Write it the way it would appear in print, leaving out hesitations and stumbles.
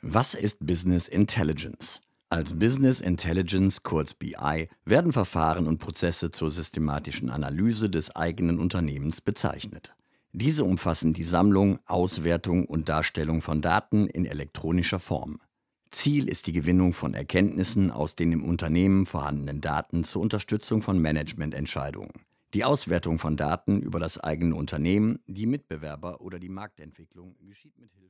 Was ist Business Intelligence? Als Business Intelligence, kurz BI, werden Verfahren und Prozesse zur systematischen Analyse des eigenen Unternehmens bezeichnet. Diese umfassen die Sammlung, Auswertung und Darstellung von Daten in elektronischer Form. Ziel ist die Gewinnung von Erkenntnissen aus den im Unternehmen vorhandenen Daten zur Unterstützung von Managemententscheidungen. Die Auswertung von Daten über das eigene Unternehmen, die Mitbewerber oder die Marktentwicklung geschieht mit